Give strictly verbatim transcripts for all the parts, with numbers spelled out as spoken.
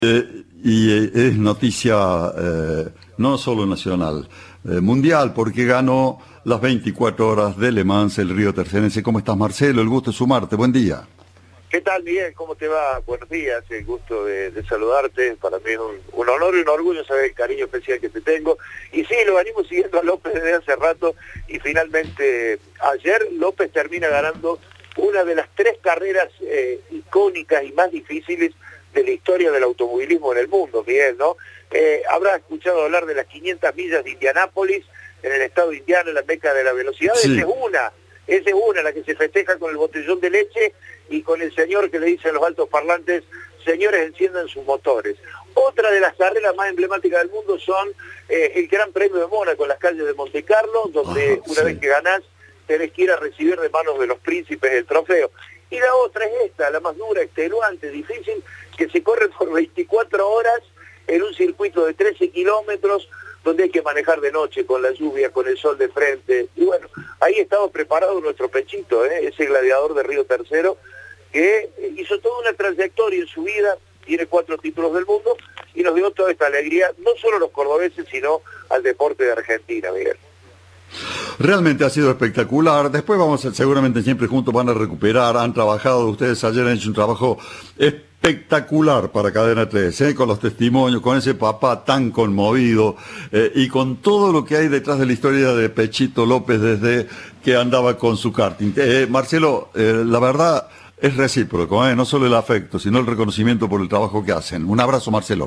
Eh, y eh, es noticia eh, no solo nacional, eh, mundial, porque ganó las veinticuatro horas de Le Mans el Río Tercense. ¿Cómo estás, Marcelo? El gusto de sumarte. Buen día. ¿Qué tal, Miguel? ¿Cómo te va? Buenos días, el gusto de, de saludarte. Para mí es un, un honor y un orgullo saber el cariño especial que te tengo. Y sí, lo venimos siguiendo a López desde hace rato y finalmente ayer López termina ganando una de las tres carreras eh, icónicas y más difíciles de la historia del automovilismo en el mundo, Miguel, ¿no? Eh, habrá escuchado hablar de las quinientas millas de Indianápolis, en el estado de Indiana, en la meca de la velocidad. Sí. Esa es una, esa es una, la que se festeja con el botellón de leche y con el señor que le dice a los altos parlantes: señores, enciendan sus motores. Otra de las carreras más emblemáticas del mundo son eh, el Gran Premio de Mónaco, en las calles de Monte Carlo, donde Ajá, una sí. vez que ganás, tenés que ir a recibir de manos de los príncipes el trofeo. Y la otra es esta, la más dura, extenuante, difícil, que se corre por veinticuatro horas en un circuito de trece kilómetros, donde hay que manejar de noche, con la lluvia, con el sol de frente. Y bueno, ahí estaba preparado nuestro Pechito, ¿eh? Ese gladiador de Río Tercero, que hizo toda una trayectoria en su vida, tiene cuatro títulos del mundo, y nos dio toda esta alegría, no solo a los cordobeses, sino al deporte de Argentina, Miguel. Realmente ha sido espectacular. Después vamos a, seguramente siempre juntos van a recuperar. Han trabajado, ustedes ayer han hecho un trabajo espectacular para Cadena tres, ¿eh? Con los testimonios, con ese papá tan conmovido eh, y con todo lo que hay detrás de la historia de Pechito López desde que andaba con su karting. Eh, Marcelo, eh, la verdad es recíproco, ¿eh? No solo el afecto, sino el reconocimiento por el trabajo que hacen. Un abrazo, Marcelo.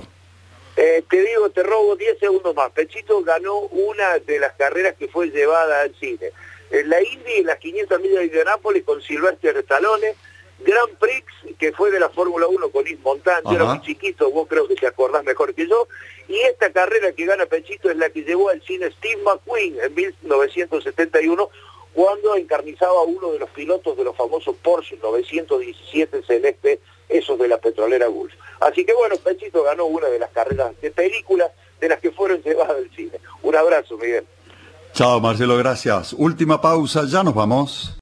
Eh, te digo, te robo diez segundos más. Pechito ganó una de las carreras que fue llevada al cine. En la Indy, en las quinientas millas de Indianápolis, con Sylvester Stallone. Grand Prix, que fue de la Fórmula uno con Yves Montand. Yo era muy chiquito, vos creo que te acordás mejor que yo. Y esta carrera que gana Pechito es la que llevó al cine Steve McQueen en mil novecientos setenta y uno, cuando encarnizaba a uno de los pilotos de los famosos Porsche novecientos diecisiete Celeste, esos de la petrolera Gulf. Así que bueno, Pechito ganó una de las carreras de películas de las que fueron llevadas al cine. Un abrazo, Miguel. Chao, Marcelo, gracias. Última pausa, ya nos vamos.